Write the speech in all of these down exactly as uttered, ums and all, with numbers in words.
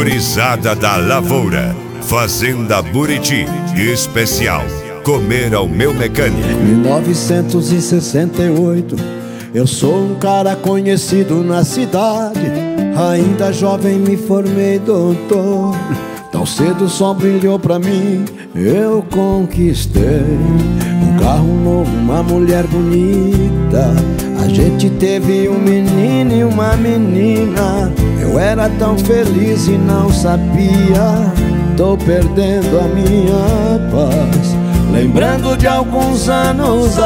Gurizada da Lavoura, Fazenda Buriti, especial Comer ao Meu Mecânico. mil novecentos e sessenta e oito, eu sou um cara conhecido na cidade. Ainda jovem me formei doutor. Tão cedo só brilhou pra mim, eu conquistei um carro novo, uma mulher bonita. A gente teve um menino e uma menina. Eu era tão feliz e não sabia. Tô perdendo a minha paz, lembrando de alguns anos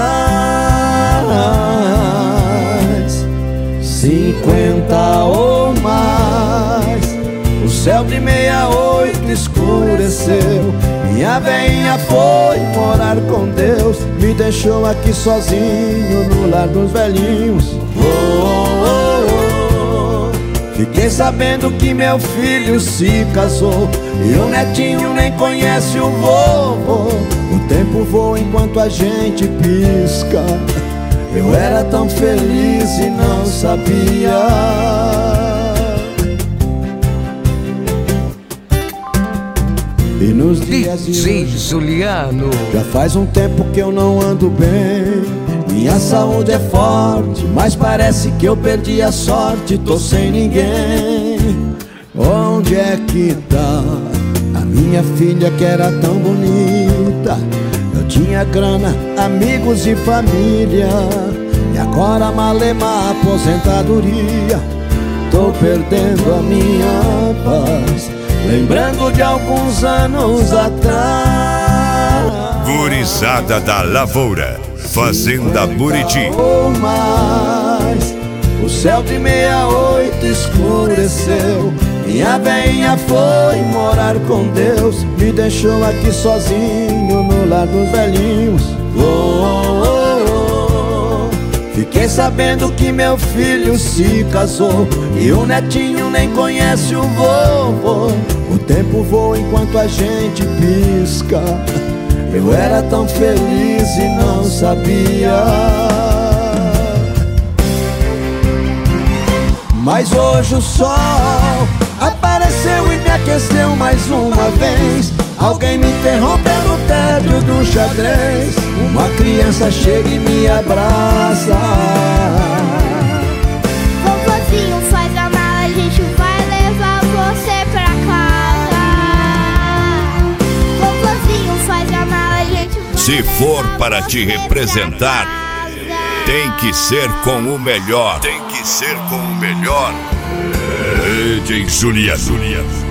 atrás. Cinquenta ou mais, o céu de meia oito escureceu. Minha veinha foi morar com Deus, me deixou aqui sozinho no lar dos velhinhos. Oh, oh, oh. Fiquei sabendo que meu filho se casou e o netinho nem conhece o vovô. O tempo voa enquanto a gente pisca. Eu era tão feliz e não sabia. E nos dias de D J hoje, Juliano, já faz um tempo que eu não ando bem. Minha saúde é forte, mas parece que eu perdi a sorte. Tô sem ninguém. Onde é que tá a minha filha que era tão bonita? Eu tinha grana, amigos e família, e agora malema aposentadoria. Tô perdendo a minha paz, lembrando de alguns anos atrás. Gurizada da Lavoura, Fazenda Buriti. Ou mais, o céu de meia oito escureceu. Minha veinha foi morar com Deus, me deixou aqui sozinho no lar dos velhinhos. Oh, oh, oh, oh. Fiquei sabendo que meu filho se casou e o netinho nem conhece o vovô. O tempo voa enquanto a gente pisca. Eu era tão feliz e não sabia. Mas hoje o sol apareceu e me aqueceu mais uma vez. Alguém me interrompeu no tédio do xadrez. Uma criança chega e me abraça. Vovozinho, faz a mala, a gente vai levar você pra casa. Vovozinho, faz a mala, a gente vai Se for levar para te você representar, pra casa. tem que ser com o melhor. Tem que ser com o melhor. D J Juliano.